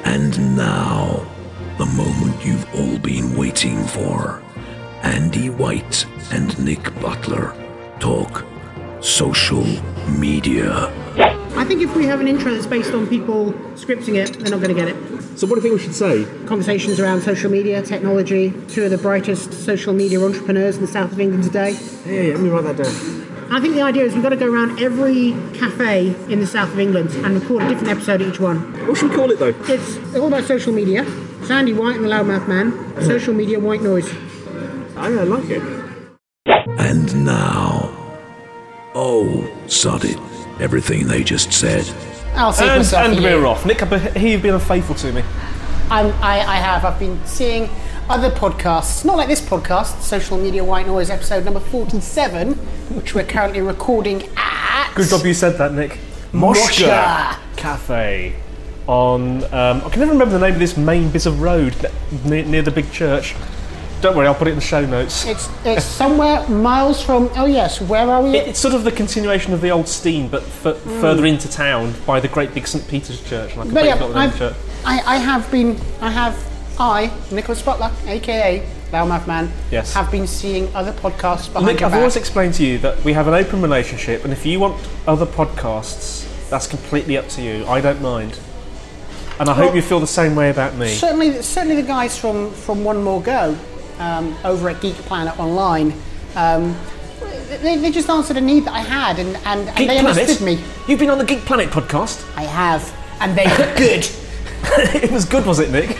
And now, the moment you've all been waiting for. Andy White and Nick Butler talk social media. I think if we have an intro that's based on people scripting it, they're not going to get it. So what do you think we should say? Conversations around social media, technology, two of the brightest social media entrepreneurs in the south of England today. Yeah, let me write that down. I think the idea is we've got to go around every cafe in the south of England and record a different episode each one. What should we call it though? It's all about social media. It's Andy White and the Loudmouth Man. Social media white noise. I like it. And now... Oh, sod it. Everything they just said. I'll save myself And for you. we're off. Nick, you've been unfaithful to me. I have. I've been seeing other podcasts, not like this podcast, Social Media White Noise, episode number 47, which we're currently recording at... Good job you said that, Nick. Moshka Cafe on... I can never remember the name of this main bit of road near the big church. Don't worry, I'll put it in the show notes. It's somewhere miles from... Oh yes, where are we? It's sort of the continuation of the old Steam, but further into town by the great big St Peter's Church. And I completely forgot the name of the church. I, Nicholas Butler, aka Loudmouth Man, Yes. have been seeing other podcasts behind Nick, your I've back. always explained to you that we have an open relationship, and if you want other podcasts, that's completely up to you. I don't mind. And I hope you feel the same way about me. Certainly the guys from One More Go over at Geek Planet Online, they just answered a need that I had, and Geek they Planet? understood me. You've been on the Geek Planet podcast? I have, and they were good. It was good, was it, Nick?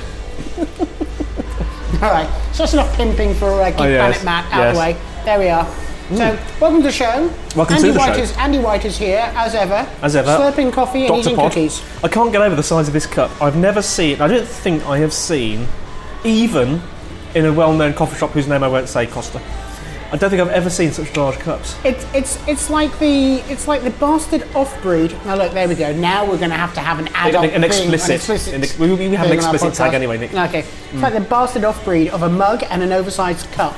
All right, so that's enough pimping for Geek yes, Planet Matt out of the way. There we are. So, welcome to the show. Welcome to the show. Andy White is here, as ever. As ever. Slurping coffee and Dr. eating Pod. cookies. I can't get over the size of this cup. I've never seen, I don't think I have seen, even in a well-known coffee shop whose name I won't say, Costa, I don't think I've ever seen such large cups. It's like the bastard off-breed. Now look, there we go. Now we're going to have an adult An explicit. We have an thing on our explicit tag podcast. anyway, Nick. Okay, it's like the bastard off-breed of a mug and an oversized cup.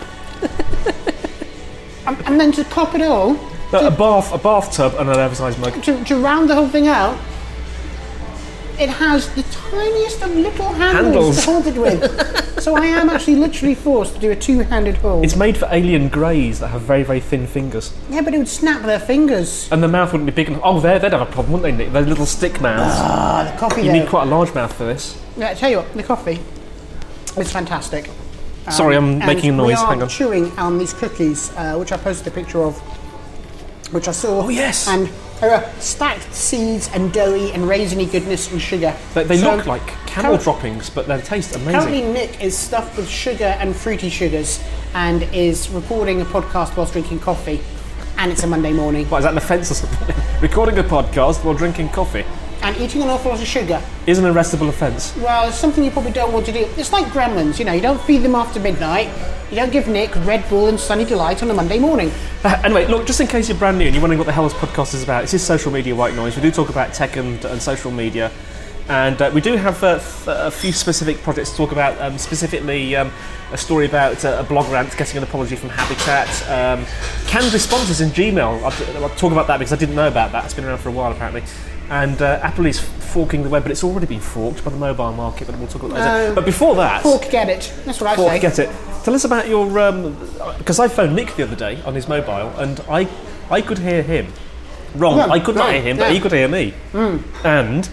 and then to top it all, A bathtub and an oversized mug. to round the whole thing out, it has the tiniest of little handles to hold it with. So I am actually literally forced to do a two-handed hold. It's made for alien greys that have very, very thin fingers. Yeah, but it would snap their fingers. And the mouth wouldn't be big enough. Oh, they'd have a problem, wouldn't they, Nick? They're little stick mouths. Ah, the coffee You though. need quite a large mouth for this. Yeah, I tell you what, the coffee is fantastic. Sorry, I'm making a noise. Hang We are on. chewing on these cookies, which I posted a picture of, which I saw. Oh, yes. And there are stacked seeds and doughy and raisiny goodness and sugar. They So look like camel droppings, but they taste amazing. Currently, Nick is stuffed with sugar and fruity sugars and is recording a podcast whilst drinking coffee. And it's a Monday morning. What, is that an offence or something? Recording a podcast while drinking coffee And eating an awful lot of sugar. is an arrestable offence. Well, it's something you probably don't want to do. It's like gremlins, you know, you don't feed them after midnight. You don't give Nick Red Bull and Sunny Delight on a Monday morning. Anyway, look, just in case you're brand new and you're wondering what the hell this podcast is about, this is Social Media White Noise. We do talk about tech and social media. And we do have a few specific projects to talk about, specifically a story about a blog rant getting an apology from Habitat, canned responses in Gmail. I'll talk about that because I didn't know about that. It's been around for a while apparently. And Apple is forking the web, but it's already been forked by the mobile market, but we'll talk about that later. But before that... Fork get it. That's what I Fork say. get it. Tell us about your... because I phoned Nick the other day on his mobile, and I could hear him. Wrong, I could not hear him, but he could hear me. And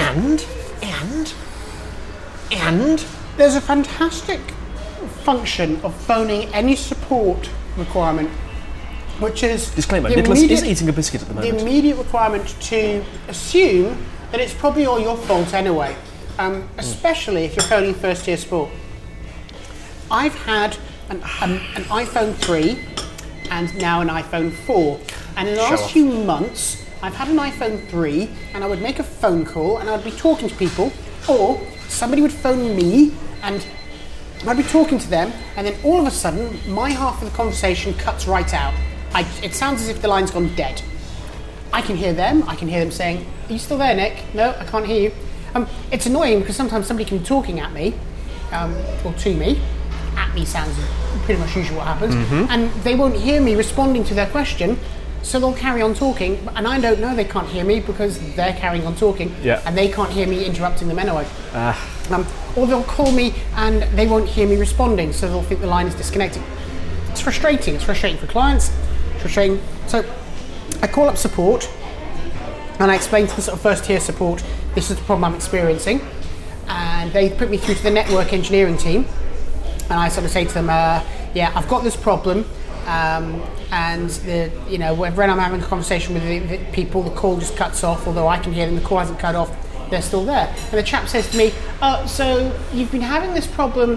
There's a fantastic function of phoning any support requirement, which is... Disclaimer, the Nicholas is immediate- eating a biscuit at the The moment. immediate requirement to assume that it's probably all your fault anyway, especially if you're phoning first tier support. I've had an iPhone 3 and now an iPhone 4, and in the last few months I've had an iPhone 3 and I would make a phone call and I'd be talking to people, or somebody would phone me and I'd be talking to them, and then all of a sudden my half of the conversation cuts right out. It sounds as if the line's gone dead. I can hear them saying, "Are you still there, Nick?" "No, I can't hear you." It's annoying because sometimes somebody can be talking at me, or to me. At me sounds pretty much usually what happens, and they won't hear me responding to their question So they'll carry on talking, and I don't know they can't hear me because they're carrying on talking, and they can't hear me interrupting them anyway. Or they'll call me and they won't hear me responding, so they'll think the line is disconnected. It's frustrating. It's frustrating for clients. It's frustrating. So I call up support and I explain to the sort of first tier support, this is the problem I'm experiencing, and they put me through to the network engineering team, and I sort of say to them, I've got this problem. And when I'm having a conversation with the people, the call just cuts off. Although I can hear them, the call hasn't cut off. They're still there. And the chap says to me, "So you've been having this problem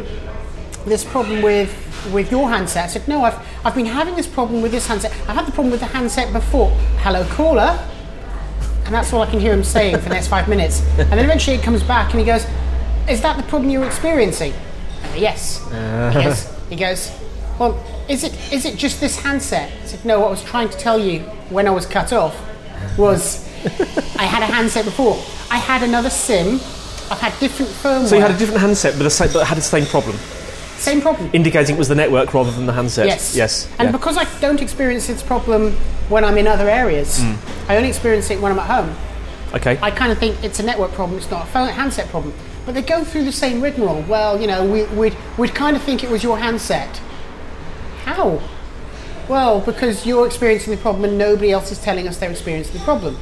with your handset?" I said, "No, I've been having this problem with this handset. I've had the problem with the handset before. Hello, caller." And that's all I can hear him saying for the next 5 minutes. And then eventually it comes back and he goes, "Is that the problem you're experiencing?" I go, "Yes." He goes, "Well, is it just this handset?" I said, "No, what I was trying to tell you when I was cut off was I had a handset before. I had another SIM. I've had different firmware." So you had a different handset but had the same problem? Same problem. Indicating it was the network rather than the handset? Yes. And because I don't experience this problem when I'm in other areas, I only experience it when I'm at home. Okay. I kind of think it's a network problem, it's not a handset problem. But they go through the same rigmarole. Well, we'd kind of think it was your handset. How? Well, because you're experiencing the problem and nobody else is telling us they're experiencing the problem.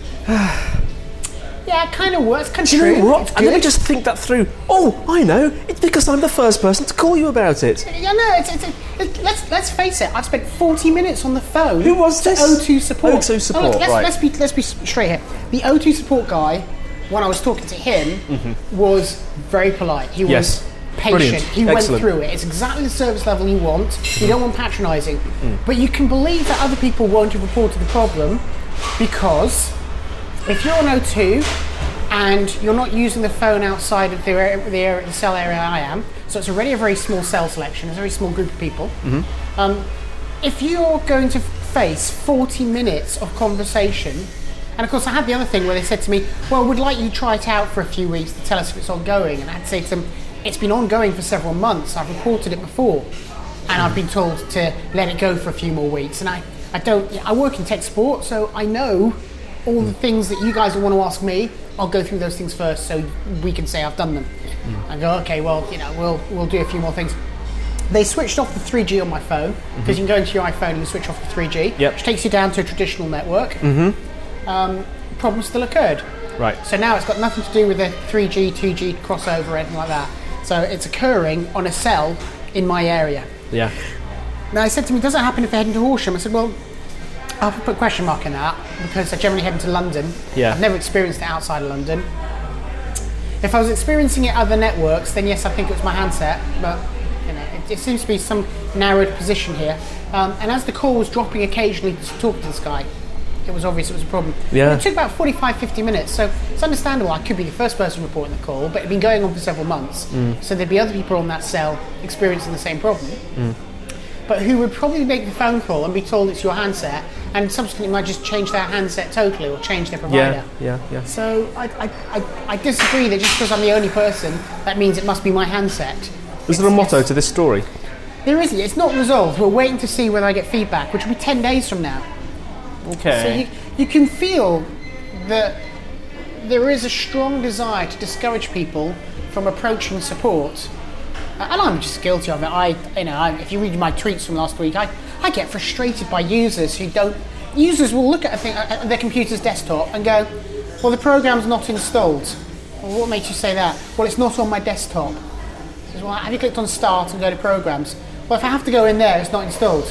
Yeah, it kind of works. Kind of Do you true. know what? And let me just think that through. Oh, I know. It's because I'm the first person to call you about it. Yeah, no. Let's face it. I've spent 40 minutes on the phone. Who was this? O2 support. O2 support. Look, right. Let's be straight here. The O2 support guy, when I was talking to him, was very polite. He was patient. Brilliant. He Excellent. went through it. It's exactly the service level you want. You don't want patronising. But you can believe that other people won't have reported the problem because if you're on O2 and you're not using the phone outside of the cell area I am, so it's already a very small cell selection, it's a very small group of people. If you're going to face 40 minutes of conversation, and of course I had the other thing where they said to me, well, we'd like you to try it out for a few weeks to tell us if it's ongoing, and I had to say to them, it's been ongoing for several months, I've reported it before, and I've been told to let it go for a few more weeks, and I work in tech support, so I know all the things that you guys will want to ask me. I'll go through those things first so we can say I've done them. I go, okay, well, we'll do a few more things. They switched off the 3G on my phone, because you can go into your iPhone and you switch off the 3G, which takes you down to a traditional network. Problem still occurred. Right. So now it's got nothing to do with the 3G, 2G crossover or anything like that. So it's occurring on a cell in my area. Yeah. Now I said to me, does that happen if I head into Horsham? I said, well, I'll put a question mark in that because I generally head into London. Yeah. I've never experienced it outside of London. If I was experiencing it other networks, then yes, I think it was my handset, but it seems to be some narrowed position here. And as the call was dropping occasionally to talk to this guy, it was obvious it was a problem. Yeah. It took about 45-50 minutes, so it's understandable I could be the first person reporting the call, but it'd been going on for several months, so there'd be other people on that cell experiencing the same problem. But who would probably make the phone call and be told it's your handset, and subsequently might just change their handset totally or change their provider. Yeah. So I disagree that just because I'm the only person, that means it must be my handset. Is there a motto to this story? There isn't. It's not resolved. We're waiting to see whether I get feedback, which will be 10 days from now. Okay. So you can feel that there is a strong desire to discourage people from approaching support. And I'm just guilty of it. If you read my tweets from last week, I get frustrated by users who don't. Users will look at their computer's desktop and go, "Well, the program's not installed." Well, what makes you say that? Well, it's not on my desktop. Says, well, have you clicked on Start and go to Programs? Well, if I have to go in there, it's not installed.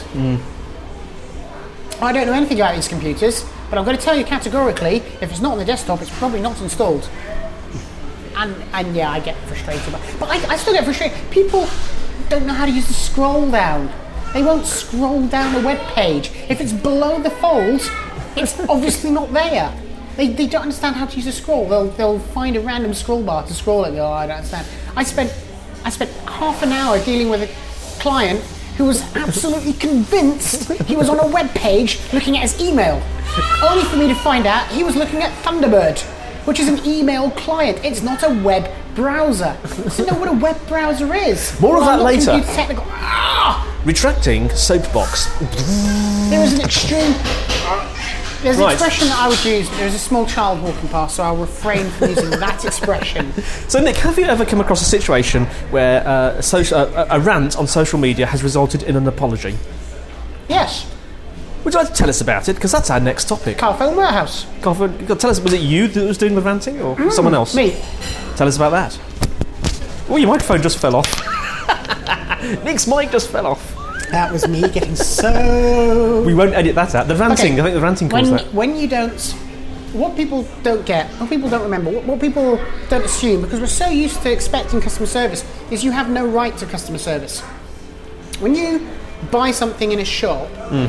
I don't know anything about these computers, but I'm going to tell you categorically, if it's not on the desktop, it's probably not installed. And yeah, I get frustrated. But I still get frustrated. People don't know how to use the scroll down. They won't scroll down a web page. If it's below the fold, it's obviously not there. They don't understand how to use a scroll. They'll find a random scroll bar to scroll it. Oh, I don't understand. I spent half an hour dealing with a client who was absolutely convinced he was on a web page looking at his email, only for me to find out he was looking at Thunderbird, which is an email client. It's not a web browser. I don't know what a web browser is. More of that later. Technical. Retracting soapbox. There is an extreme. There's an Right. expression that I would use. There is a small child walking past, so I'll refrain from using that expression. So, Nick, have you ever come across a situation where a rant on social media has resulted in an apology? Yes, Would you like to tell us about it? Because that's our next topic. Carphone Warehouse. Tell us, was it you that was doing the ranting or someone else? Me. Tell us about that. Oh, your microphone just fell off. Nick's mic just fell off. That was me getting so. We won't edit that out. The ranting, Okay. I think the ranting caused that. When you don't, what people don't get, what people don't remember, what people don't assume, because we're so used to expecting customer service, is you have no right to customer service. When you buy something in a shop,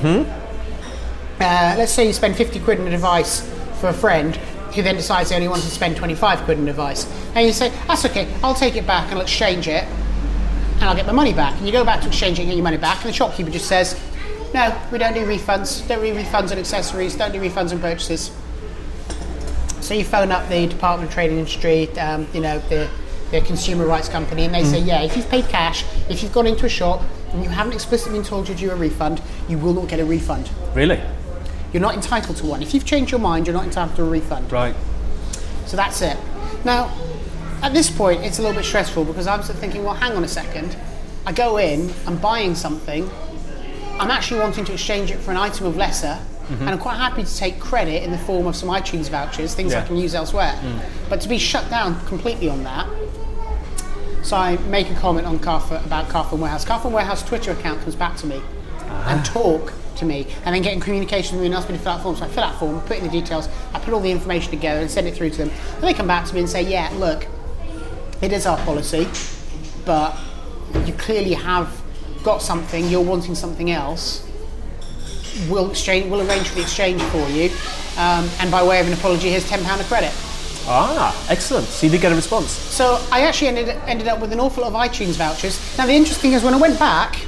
let's say you spend 50 quid on a device for a friend who then decides they only want to spend 25 quid on a device, and you say, that's okay, I'll take it back and I'll exchange it, and I'll get my money back. And you go back to exchange it and get your money back, and the shopkeeper just says, no, we don't do refunds, don't do refunds on accessories, don't do refunds on purchases. So you phone up the Department of Trade and Industry, the consumer rights company, and they say, yeah, if you've paid cash, if you've gone into a shop and you haven't explicitly been told you're due a refund, you will not get a refund. Really? You're not entitled to one. If you've changed your mind, you're not entitled to a refund. Right. So that's it. Now, at this point, it's a little bit stressful because I'm sort of thinking, well, hang on a second. I go in, I'm buying something, I'm actually wanting to exchange it for an item of lesser, and I'm quite happy to take credit in the form of some iTunes vouchers, things I can use elsewhere. But to be shut down completely on that, so I make a comment on about Carphone Warehouse. Carphone Warehouse Twitter account comes back to me and talk to me, and then get in communication with me and ask me to fill out a form. So I fill out a form, put in the details, I put all the information together and send it through to them. And they come back to me and say, yeah, look, it is our policy, but you clearly have got something, you're wanting something else. We'll arrange for the exchange for you, and by way of an apology, here's £10 of credit. Ah, excellent. So you did get a response. So I actually ended up with an awful lot of iTunes vouchers. Now the interesting thing is when I went back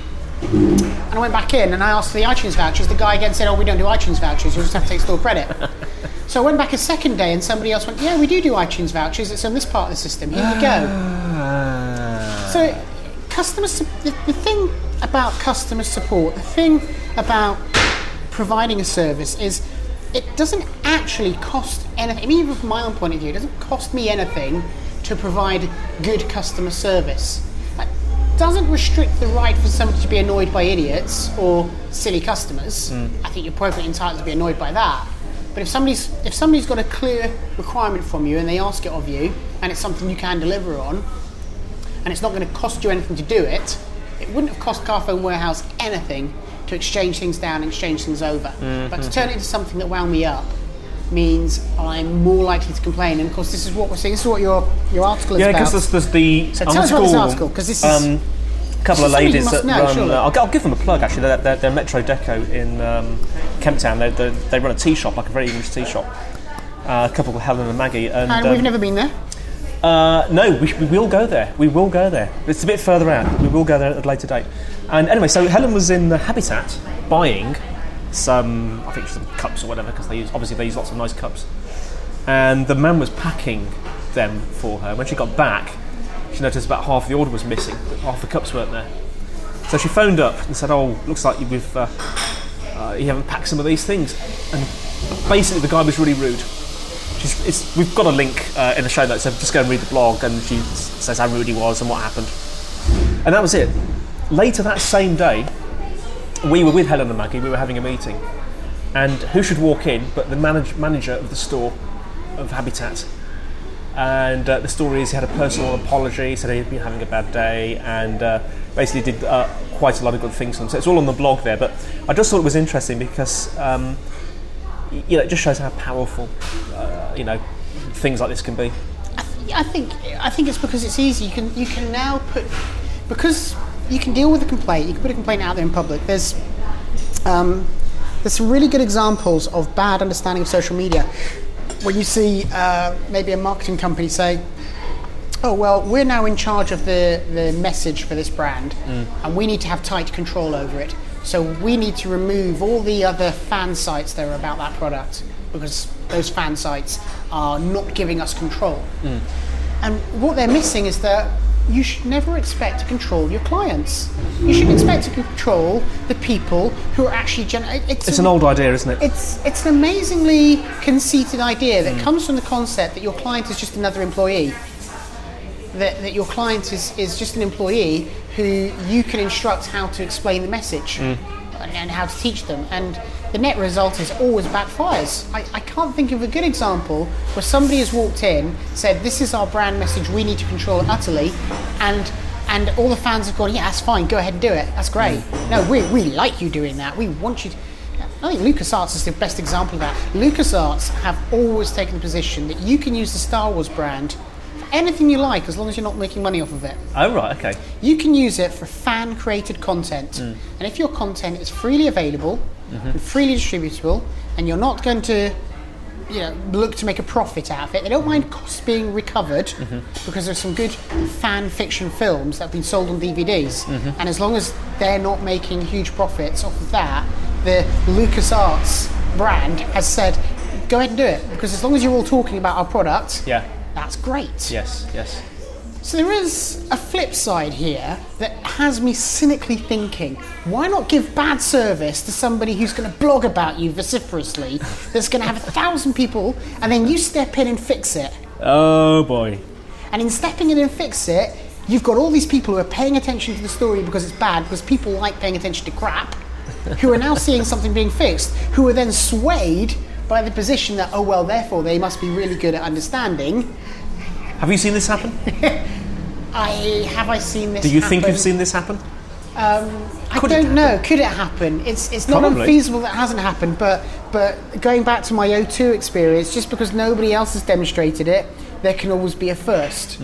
in and I asked for the iTunes vouchers, the guy again said, oh, we don't do iTunes vouchers, you just have to take store credit. So I went back a second day and somebody else went, yeah, we do iTunes vouchers, it's on this part of the system, here you go. So the thing about customer support, the thing about providing a service is it doesn't actually cost anything. I mean, even from my own point of view, it doesn't cost me anything to provide good customer service. That doesn't restrict the right for somebody to be annoyed by idiots or silly customers. I think you're perfectly entitled to be annoyed by that. But if somebody's got a clear requirement from you and they ask it of you, and it's something you can deliver on, and it's not going to cost you anything to do it, it wouldn't have cost Carphone Warehouse anything to exchange things down and exchange things over. But to turn it into something that wound me up means I'm more likely to complain. And of course, this is what we're seeing. This is what your article is about. Yeah, because there's the So tell us about this article, because this is a couple of something you ladies must that know, run. surely. I'll give them a plug. Actually, they're Metro Deco in Kemp Town. They run a tea shop, like a very English tea shop. A couple called Helen and Maggie, and we've never been there. No, we will go there. We will go there. It's a bit further out. We will go there at a later date. And anyway, so Helen was in the Habitat buying some cups or whatever, because they use lots of nice cups. And the man was packing them for her. When she got back, she noticed about half the order was missing. Half the cups weren't there. So she phoned up and said, "Oh, looks like you haven't packed some of these things." And basically, the guy was really rude. We've got a link in the show notes, so just go and read the blog, and she says how rude he was and what happened. And that was it. Later that same day, we were with Helen and Maggie, we were having a meeting, and who should walk in but the manager of the store of Habitat. And the story is he had a personal apology, said he'd been having a bad day, and basically did quite a lot of good things for them. So it's all on the blog there, but I just thought it was interesting because it just shows how powerful things like this can be. I think it's because it's easy. You can now because you can deal with a complaint. You can put a complaint out there in public. There's some really good examples of bad understanding of social media. When you see maybe a marketing company say, "Oh well, we're now in charge of the message for this brand, and we need to have tight control over it. So we need to remove all the other fan sites that are about that product because those fan sites are not giving us control." And what they're missing is that you should never expect to control your clients. You should expect to control the people who are actually It's an old idea, isn't it? It's an amazingly conceited idea that comes from the concept that your client is just another employee. That your client is just an employee who you can instruct how to explain the message and how to teach them. And the net result is always backfires. I can't think of a good example where somebody has walked in, said, this is our brand message, we need to control it utterly, and all the fans have gone, yeah, that's fine, go ahead and do it, that's great. No, we like you doing that, we want you to. I think LucasArts is the best example of that. LucasArts have always taken the position that you can use the Star Wars brand for anything you like, as long as you're not making money off of it. Oh, right, okay. You can use it for fan-created content. And if your content is freely available, and freely distributable, and you're not going to look to make a profit out of it, they don't mind costs being recovered because there's some good fan fiction films that have been sold on DVDs, and as long as they're not making huge profits off of that, the LucasArts brand has said, go ahead and do it, because as long as you're all talking about our product, that's great. Yes. So there is a flip side here that has me cynically thinking, why not give bad service to somebody who's going to blog about you vociferously, that's going to have 1,000 people, and then you step in and fix it? Oh boy. And in stepping in and fix it, you've got all these people who are paying attention to the story because it's bad, because people like paying attention to crap, who are now seeing something being fixed, who are then swayed by the position that, oh well, therefore they must be really good at understanding. Have you seen this happen? Have I seen this happen? Do you think you've seen this happen? I don't know. Could it happen? It's not Probably. unfeasible that it hasn't happened, but going back to my O2 experience, just because nobody else has demonstrated it, there can always be a first.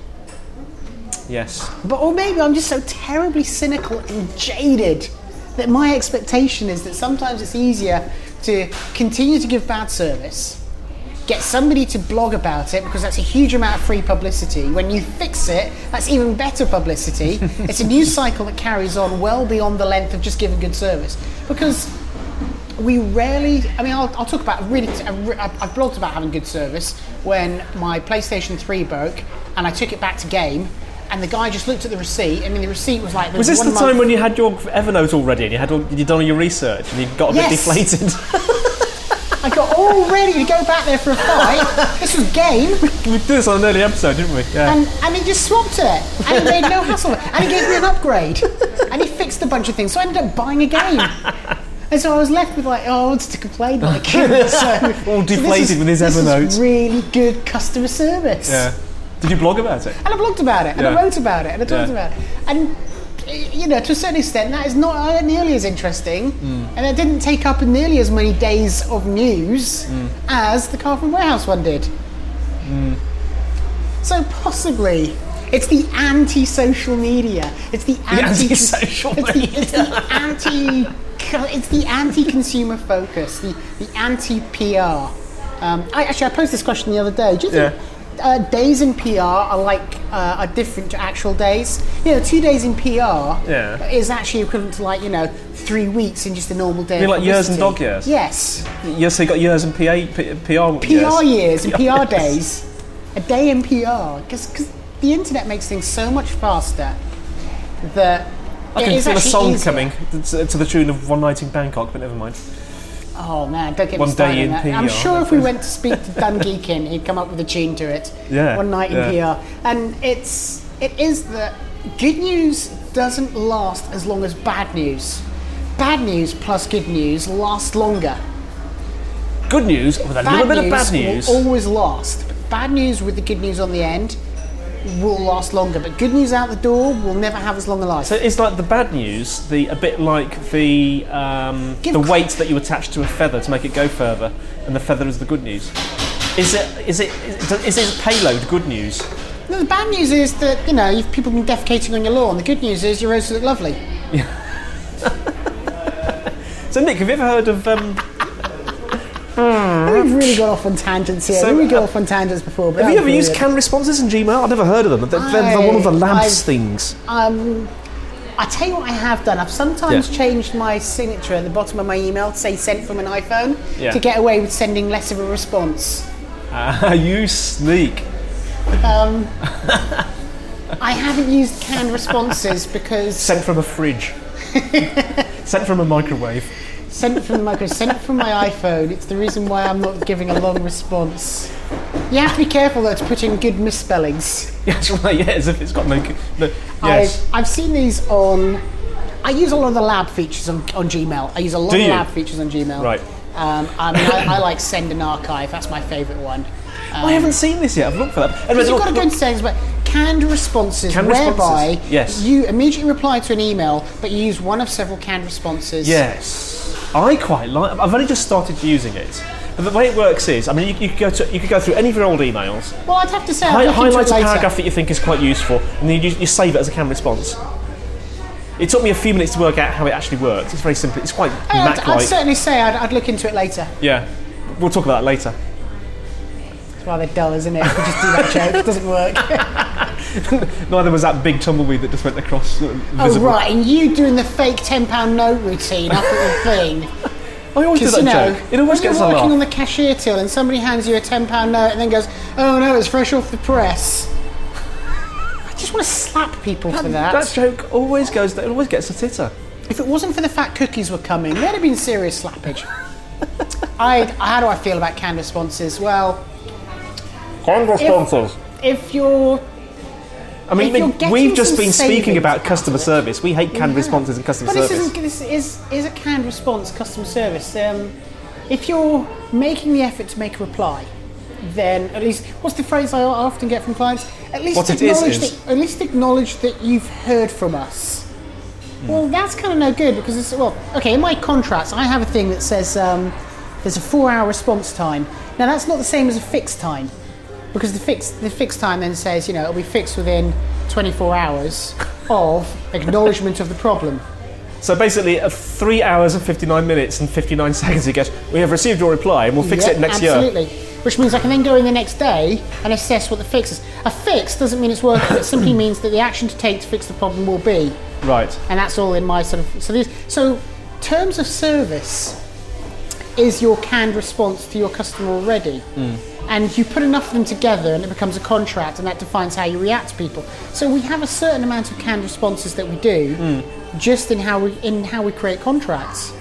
Yes. Or maybe I'm just so terribly cynical and jaded that my expectation is that sometimes it's easier to continue to give bad service, get somebody to blog about it, because that's a huge amount of free publicity. When you fix it, that's even better publicity. It's a news cycle that carries on well beyond the length of just giving good service. Because we rarely, I'll talk about I've blogged about having good service when my PlayStation 3 broke and I took it back to game, and the guy just looked at the receipt, and the receipt was like... Was this the time when you had your Evernote all ready and you'd done all your research and you got a bit deflated? I got all ready to go back there for a fight. This was game. We did this on an early episode, didn't we? Yeah. And he just swapped it. And he made no hassle. And he gave me an upgrade. And he fixed a bunch of things. So I ended up buying a game. And so I was left with I wanted to complain like all deflated with his Evernote. This is really good customer service. Yeah. Did you blog about it? And I blogged about it. And I wrote about it. And I talked about it. And to a certain extent, that is not nearly as interesting, and it didn't take up nearly as many days of news as the Carphone Warehouse one did. So possibly, it's the anti-social media. It's the anti-social media. It's the anti-consumer focus. The anti-PR. I posed this question the other day. Do you think? Days in PR are different to actual days. 2 days in PR is actually equivalent to 3 weeks in just a normal day. You mean like years and dog years? Yes. Yes, so you got years and PR years and PR days. A day in PR, because the internet makes things so much faster that I can feel a song easier. coming to the tune of One Night in Bangkok, but never mind. Oh man, don't get One me started day on in that. PR. I'm sure if we went to speak to Dan Geekin, he'd come up with a tune to it. Yeah. One night in PR. And it is that good news doesn't last as long as bad news. Bad news plus good news lasts longer. Good news with a little bit of bad news will always last. But bad news with the good news on the end will last longer, but good news out the door will never have as long a life. So it's like the bad news, a bit like the weight that you attach to a feather to make it go further, and the feather is the good news. Is its payload good news? No, the bad news is that you've people been defecating on your lawn. The good news is your roses look lovely. So Nick, have you ever heard of? We've really got off on tangents here. We've got off on tangents before. But have you ever used canned responses in Gmail? I've never heard of them. They're one of the lamps things. I tell you what I have done. I've sometimes changed my signature at the bottom of my email to say sent from an iPhone to get away with sending less of a response. You sneak. I haven't used canned responses because Sent from a fridge. Sent from a microwave. sent from the microwave, sent from my iPhone. It's the reason why I'm not giving a long response. You have to be careful though to put in good misspellings. Yes, right, yeah, as if it's got no yes. I've seen these on. I use a lot of the lab features on Gmail. I use a lot Do of you? lab features on Gmail. Right. I like Send and Archive. That's my favourite one. I haven't seen this yet. I've looked for that. Anyway, You've got to look- go into settings, but canned responses, Canned whereby responses, yes. you immediately reply to an email, but you use one of several canned responses. Yes, I quite like. I've only just started using it, but the way it works is, I mean, you could go through any of your old emails, Well, I'd have to say, I'd look into highlight it a later. paragraph that you think is quite useful, and then you save it as a canned response. It took me a few minutes to work out how it actually works. It's very simple. It's quite I'd Mac-like. certainly say I'd look into it later. Yeah, we'll talk about that later. It's rather dull, isn't it? If we just do that joke, it doesn't work. Neither was that big tumbleweed that just went across. Oh, visible. right, and you doing the fake £10 note routine up at the thing. I always do Because, that joke. It always when gets you're a working on laugh. the cashier till and somebody hands you a £10 note and then goes, oh no, it's fresh off the press. I just want to slap people for that. That joke always goes. It always gets a titter. If it wasn't for the fact cookies were coming, there'd have been serious slappage. How do I feel about canned responses? Well, Canned responses. if you're... I mean, If you're getting we've just some been speaking savings about out customer of it. service. We hate canned responses and customer But service. this is a canned response customer service. If you're making the effort to make a reply, then at least, what's the phrase I often get from clients? At least What it is at least acknowledge that you've heard from us. Well, that's kind of no good because it's, well, okay, in my contracts I have a thing that says there's a 4-hour response time. Now that's not the same as a fixed time, because the fixed time then says, you know, it'll be fixed within 24 hours of acknowledgement of the problem. So basically, 3 hours and 59 minutes and 59 seconds, he goes, we have received your reply and we'll fix it next year. Absolutely. Which means I can then go in the next day and assess what the fix is. A fix doesn't mean it's working. It simply means that the action to take to fix the problem will be. Right. And that's all in my sort of... So terms of service is your canned response to your customer already. And you put enough of them together and it becomes a contract, and that defines how you react to people. So we have a certain amount of canned responses that we do just in how we create contracts.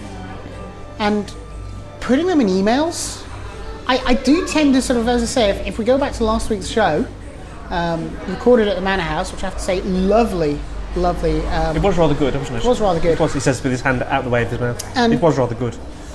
And putting them in emails, I do tend to sort of, as I say, if we go back to last week's show, recorded at the Manor House, which I have to say, lovely. It was rather good, wasn't it? It was rather good. It was, he says with his hand out the way of his mouth. And- it was rather good.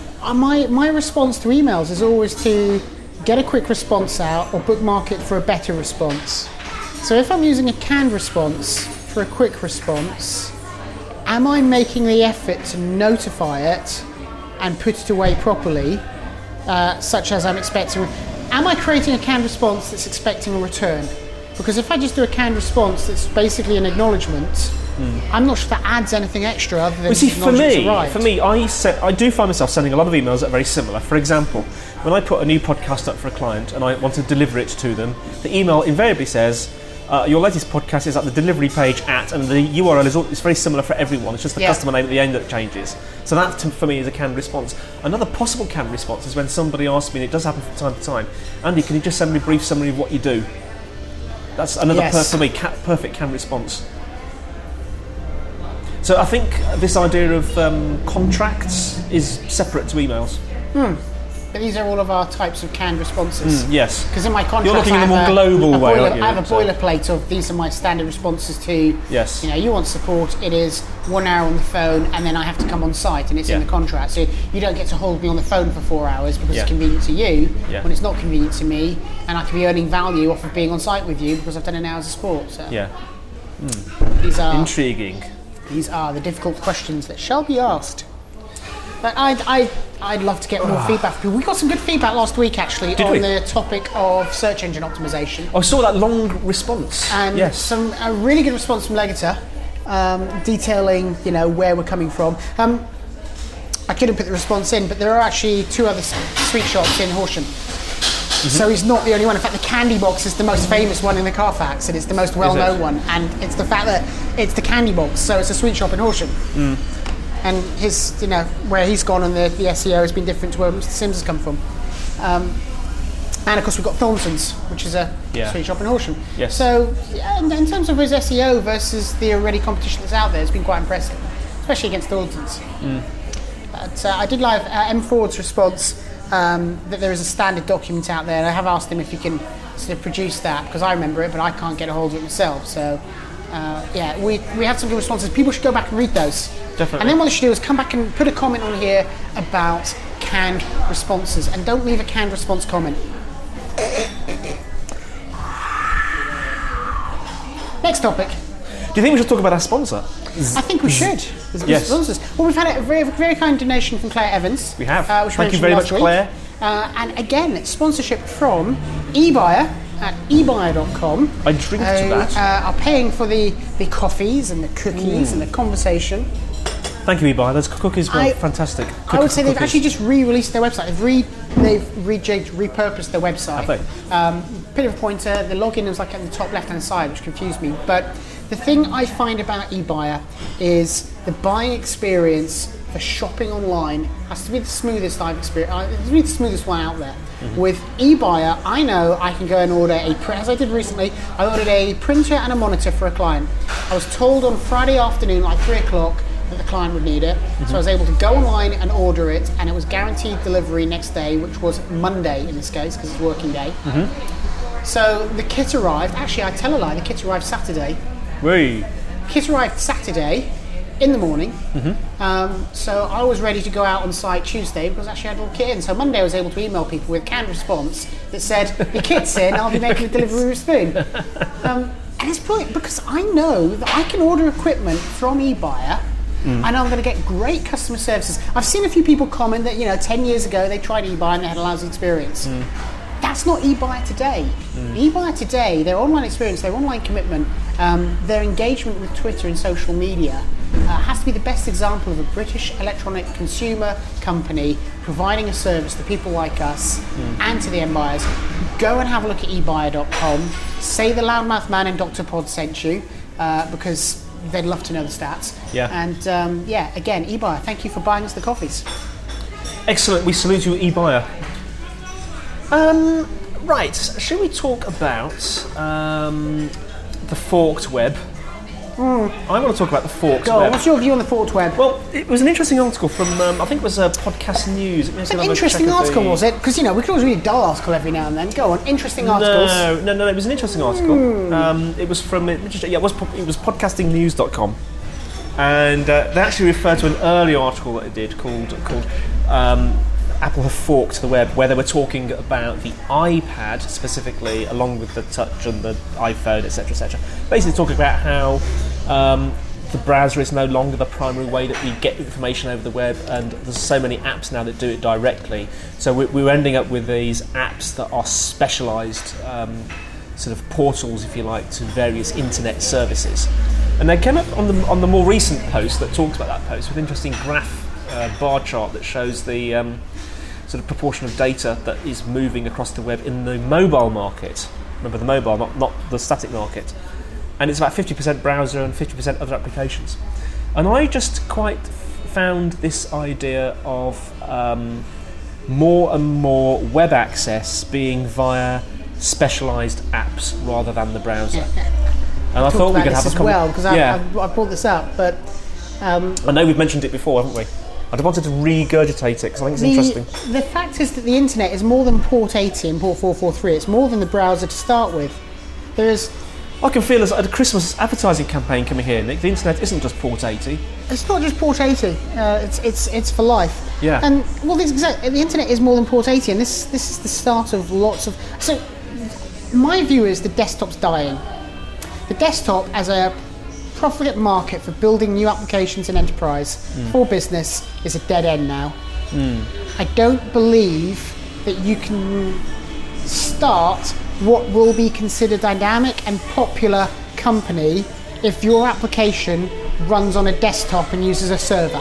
My response to emails is always to get a quick response out or bookmark it for a better response. So if I'm using a canned response for a quick response, am I making the effort to notify it and put it away properly, such as I'm expecting? Am I creating a canned response that's expecting a return? Because if I just do a canned response that's basically an acknowledgement, I'm not sure that adds anything extra other than But see, for acknowledging it's me, arrived. I do find myself sending a lot of emails that are very similar. For example, when I put a new podcast up for a client and I want to deliver it to them, the email invariably says, your latest podcast is at the delivery page at, and the URL is very similar for everyone. It's just the Yeah. customer name at the end that changes. So that, for me, is a canned response. Another possible canned response is when somebody asks me, and it does happen from time to time, Andy, can you just send me a brief summary of what you do? That's another, Yes. for me, perfect canned response. So I think this idea of contracts is separate to emails. But these are all of our types of canned responses. Yes. Because in my contract, You're looking I in a have more global way, aren't you? I have a So- boilerplate of these are my standard responses to. Yes. You know, you want support. It is 1 hour on the phone, and then I have to come on site, and it's in Yeah. the contract. So you don't get to hold me on the phone for 4 hours because Yeah. it's convenient to you. Yeah. When it's not convenient to me, and I can be earning value off of being on site with you because I've done an hour's of sport. So Yeah. these are Intriguing. these are the difficult questions that shall be asked. But I'd love to get more feedback from people. We got some good feedback last week, actually, Did on we? the topic of search engine optimization. I saw that long response. And yes. a really good response from Legator, detailing, you know, where we're coming from. I couldn't put the response in, but there are actually 2 other sweet shops in Horsham. So he's not the only one. In fact, the Candy Box is the most famous one in the Carfax, and it's the most well-known one. And it's the fact that it's the Candy Box, so it's a sweet shop in Horsham. And his, you know, where he's gone on the SEO has been different to where Mr. Sims has come from. And of course we've got Thornton's, which is a sweet shop in Horsham. Yes. So in terms of his SEO versus the already competition that's out there, it's been quite impressive, especially against Thornton's. But I did like M. Ford's response that there is a standard document out there, and I have asked him if he can sort of produce that, because I remember it, but I can't get a hold of it myself. So we had some good responses. People should go back and read those. Definitely. And then what they should do is come back and put a comment on here about canned responses, and don't leave a canned response comment. Next topic. Do you think we should talk about our sponsor? I think we should. Yes. Sponsors. Well, we've had a very, very kind donation from Claire Evans. We have. Which Thank you mentioned very last much, Claire. And again, sponsorship from eBuyer at eBuyer.com. I drink to that. Are paying for the coffees and the cookies and the conversation. Thank you, eBuyer. Those cookies were fantastic. I would say they've actually just re-released their website. They've rejigged, repurposed their website. Have they? Bit of a pointer. The login was like at the top left-hand side, which confused me. But the thing I find about eBuyer is the buying experience for shopping online has to be the smoothest I've experienced. It has to be the smoothest one out there. With eBuyer, I know I can go and order as I did recently, I ordered a printer and a monitor for a client. I was told on Friday afternoon, like 3 o'clock, that the client would need it. So I was able to go online and order it, and it was guaranteed delivery next day, which was Monday in this case, because it's a working day. So the kit arrived. Actually, I tell a lie, the kit arrived Saturday. Whee. Kit arrived Saturday in the morning. So I was ready to go out on site Tuesday because actually I had all the kit in. So Monday I was able to email people with a canned response that said, "Your kit's in, I'll be making a delivery with a spoon." And it's brilliant because I know that I can order equipment from eBuyer and I'm going to get great customer services. I've seen a few people comment that 10 years ago they tried eBuyer and they had a lousy experience. That's not eBuyer today. eBuyer today, their online experience, their online commitment, their engagement with Twitter and social media has to be the best example of a British electronic consumer company providing a service to people like us and to the end buyers. Go and have a look at eBuyer.com. Say the Loudmouth Man and Dr. Pod sent you because they'd love to know the stats. Yeah. And again, eBuyer, thank you for buying us the coffees. Excellent. We salute you, eBuyer. Right, shall we talk about the forked web? I want to talk about the forked Go on, web. what's your view on the forked web? Well, it was an interesting article from, I think it was Podcast News. It's an interesting article, was it? Because, we could always read a dull article every now and then. Go on, interesting articles. No, it was an interesting article. It was from, it was podcastingnews.com. And they actually referred to an early article that it did called Apple have forked the web, where they were talking about the iPad specifically, along with the Touch and the iPhone, etc., etc. Basically talking about how the browser is no longer the primary way that we get information over the web, and there's so many apps now that do it directly. So we're ending up with these apps that are specialised sort of portals, if you like, to various internet services. And they came up on the more recent post that talks about that post with an interesting graph bar chart that shows the sort of proportion of data that is moving across the web in the mobile market. Remember, the mobile, not the static market. And it's about 50% browser and 50% other applications. And I just quite found this idea of more and more web access being via specialised apps rather than the browser. And I thought we could have a conversation. Well, because I brought this up, but I know we've mentioned it before, haven't we? I wanted to regurgitate it because I think it's interesting. The fact is that the internet is more than port 80 and port 443. It's more than the browser to start with. I can feel as a Christmas advertising campaign coming here, Nick. The internet isn't just port 80. It's not just port 80. It's for life. Yeah. And the internet is more than port 80, and this is the start of lots of. So, my view is the desktop's dying. The desktop as a profligate market for building new applications in enterprise for business is a dead end now. I don't believe that you can start what will be considered dynamic and popular company if your application runs on a desktop and uses a server.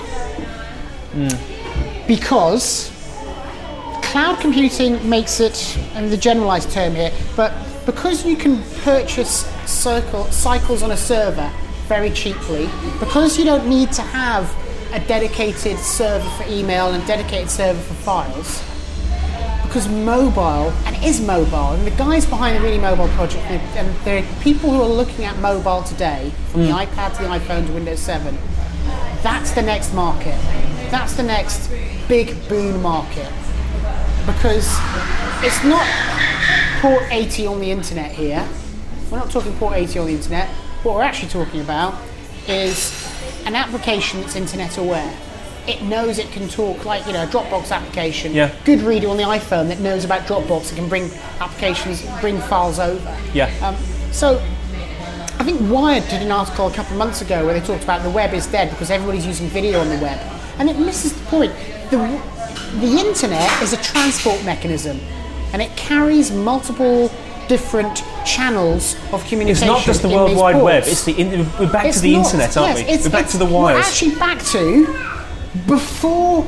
Because cloud computing makes it, and the generalized term here, but because you can purchase cycles on a server very cheaply, because you don't need to have a dedicated server for email and dedicated server for files, because mobile, and it is mobile, and the guys behind the Really Mobile project, and there are people who are looking at mobile today, from the iPad to the iPhone to Windows 7, that's the next market. That's the next big boon market. Because it's not port 80 on the internet here. We're not talking port 80 on the internet. What we're actually talking about is an application that's internet aware. It knows it can talk, like, a Dropbox application. Yeah. Good reader on the iPhone that knows about Dropbox and can bring bring files over. Yeah. So I think Wired did an article a couple of months ago where they talked about the web is dead because everybody's using video on the web. And it misses the point. The internet is a transport mechanism, and it carries multiple different channels of communication. It's not just the World Wide Web. It's we're back to the internet, aren't we? We're back to the wires. We're actually back to before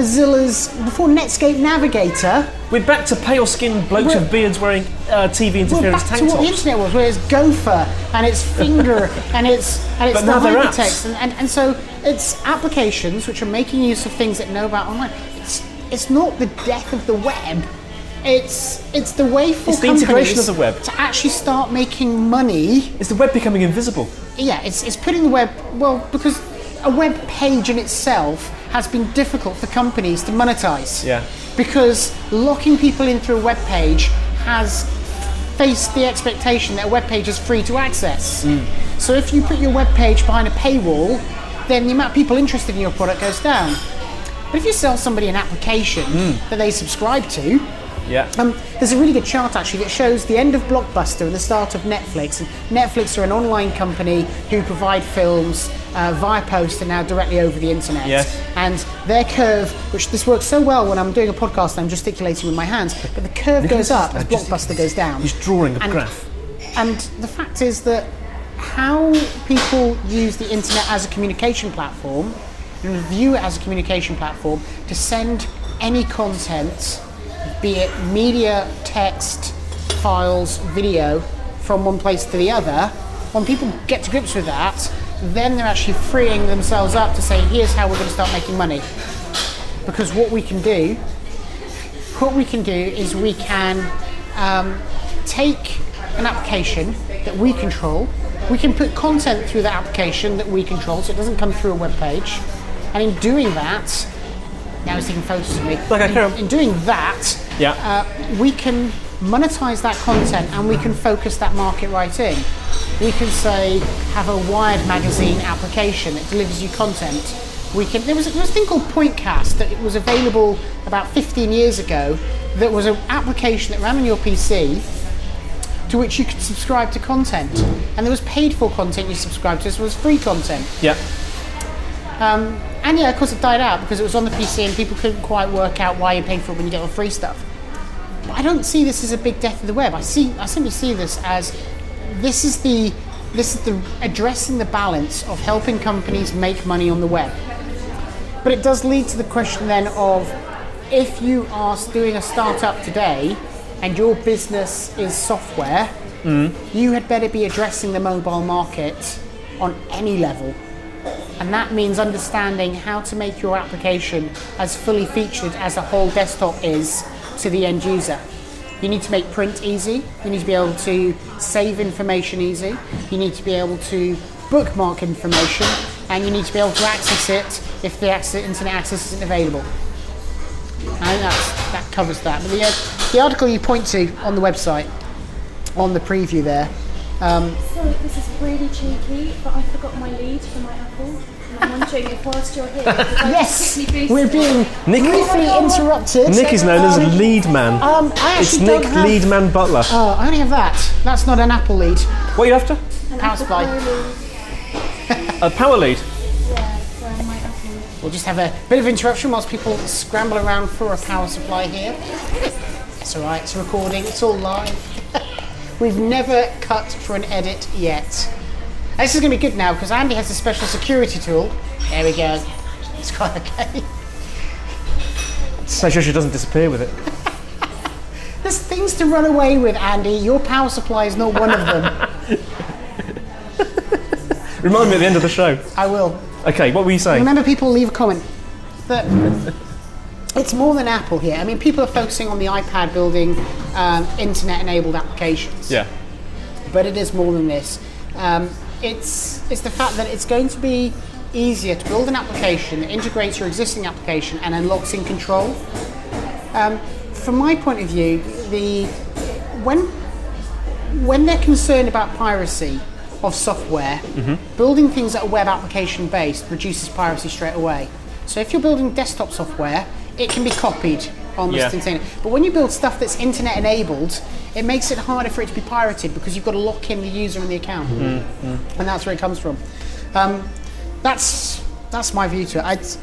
Netscape Navigator. We're back to pale-skinned blokes with beards wearing TV interference tank tops. We're back to what the internet was, where it's Gopher and it's Finger and it's the hypertext, and so it's applications which are making use of things that know about online. It's not the death of the web. It's the way for it's the integration of the web to actually start making money. Is the web becoming invisible? Yeah, it's putting the web, because a web page in itself has been difficult for companies to monetize. Yeah. Because locking people in through a web page has faced the expectation that a web page is free to access. So if you put your web page behind a paywall, then the amount of people interested in your product goes down. But if you sell somebody an application that they subscribe to, there's a really good chart actually that shows the end of Blockbuster and the start of Netflix. And Netflix are an online company who provide films via post and now directly over the internet. Yes. And their curve, which this works so well when I'm doing a podcast and I'm gesticulating with my hands, but the curve goes up as Blockbuster goes down. He's drawing a graph. And the fact is that how people use the internet as a communication platform and view it as a communication platform to send any content, be it media, text, files, video, from one place to the other, when people get to grips with that, then they're actually freeing themselves up to say, here's how we're going to start making money. Because what we can do is we can take an application that we control, we can put content through that application that we control so it doesn't come through a web page, and in doing that, now he's taking photos of me. In doing that, we can monetize that content and we can focus that market right in. We can say, have a Wired magazine application that delivers you content. There was a thing called Pointcast that was available about 15 years ago that was an application that ran on your PC to which you could subscribe to content. And there was paid for content you subscribed to, so it was free content. Yeah. And of course it died out because it was on the PC and people couldn't quite work out why you paid for it when you get all free stuff. But I don't see this as a big death of the web. I simply see this as this is the addressing the balance of helping companies make money on the web. But it does lead to the question then of, if you are doing a startup today and your business is software, you had better be addressing the mobile market on any level. And that means understanding how to make your application as fully featured as a whole desktop is to the end user. You need to make print easy, you need to be able to save information easy, you need to be able to bookmark information, and you need to be able to access it if the internet access isn't available. I think that covers that. But the article you point to on the website, on the preview there. Sorry, this is really cheeky, but I forgot my lead for my Apple. And I'm wondering if whilst you're here, yes, we're being briefly interrupted. Nick is known as Lead Man. It's Nick Lead Man Butler. Oh, I only have that. That's not an Apple lead. What are you after? Power supply. A power lead? Yeah, for my Apple. We'll just have a bit of interruption whilst people scramble around for a power supply here. It's alright, it's recording, it's all live. We've never cut for an edit yet. This is going to be good now because Andy has a special security tool. There we go. It's quite okay. So sure she doesn't disappear with it. There's things to run away with, Andy. Your power supply is not one of them. Remind me at the end of the show. I will. Okay, what were you saying? Remember, people leave a comment. It's more than Apple here. I mean, people are focusing on the iPad building internet-enabled applications. Yeah. But it is more than this. It's the fact that it's going to be easier to build an application that integrates your existing application and unlocks in control. From my point of view, when they're concerned about piracy of software, building things that are web application based reduces piracy straight away. So if you're building desktop software, it can be copied almost instantaneously. But when you build stuff that's internet enabled, it makes it harder for it to be pirated because you've got to lock in the user and the account, and that's where it comes from. That's my view to it.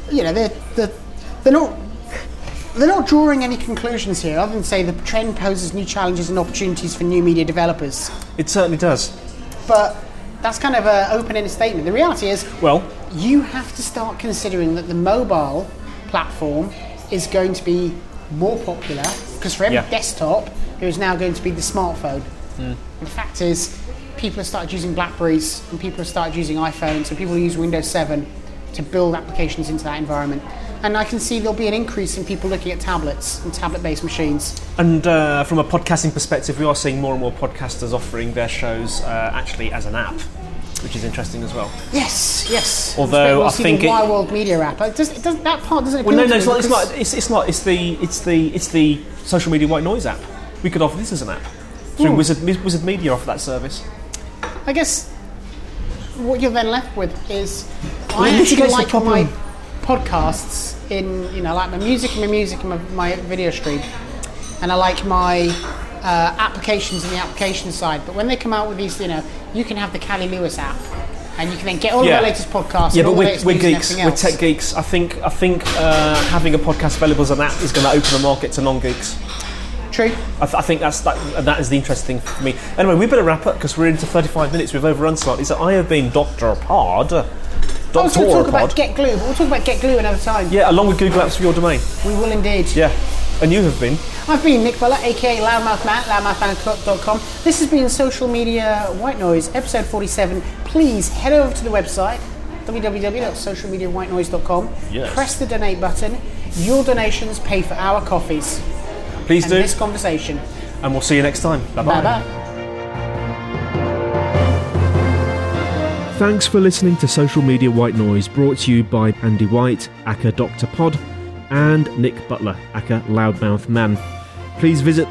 They're not drawing any conclusions here, other than say the trend poses new challenges and opportunities for new media developers. It certainly does. But that's kind of an open-ended statement. The reality is, well, you have to start considering that the mobile platform is going to be more popular, because for every desktop, there is now going to be the smartphone. The fact is, people have started using Blackberries, and people have started using iPhones, and people use Windows 7 to build applications into that environment. And I can see there'll be an increase in people looking at tablets and tablet-based machines. And from a podcasting perspective, we are seeing more and more podcasters offering their shows actually as an app, which is interesting as well. Yes. Although we'll I see think the Wire World Media app. That part doesn't appeal well, no, to it's me not. because- It's not. It's the social media white noise app. We could offer this as an app. Through Wizard Media offer that service. I guess what you're then left with is Well, I it actually mitigates the like problem. my podcasts in like my music and my video stream, and I like my applications in the application side. But when they come out with these, you can have the Cali Lewis app, and you can then get all of the latest podcasts. Yeah, and all but the latest we're news and geeks. everything We're else. tech geeks. I think having a podcast available as an app is going to open the market to non-geeks. True. I think that is the interesting thing for me. Anyway, we better wrap up because we're into 35 minutes. We've overrun slightly. So I have been Dr. Pod. I was going to talk about Get Glue, but we'll talk about Get Glue another time. Yeah, along with Google Apps for your domain. We will indeed. Yeah. And you have been? I've been Nick Butler, aka Loudmouth Matt, loudmouthman.com. This has been Social Media White Noise, episode 47. Please head over to the website, www.socialmediawhitenoise.com. Yes. Press the donate button. Your donations pay for our coffees. Please and do. this conversation. And we'll see you next time. Bye-bye. Bye-bye. Thanks for listening to Social Media White Noise, brought to you by Andy White, aka Dr. Pod, and Nick Butler, aka Loudmouth Man. Please visit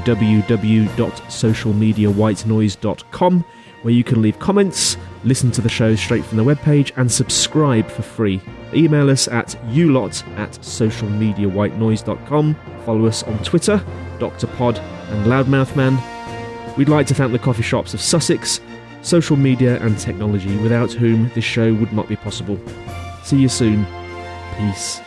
www.socialmediawhitenoise.com, where you can leave comments, listen to the show straight from the webpage, and subscribe for free. Email us at ulot@socialmediawhitenoise.com. Follow us on Twitter, Dr. Pod and Loudmouth Man. We'd like to thank the coffee shops of Sussex, social media and technology, without whom this show would not be possible. See you soon. Peace.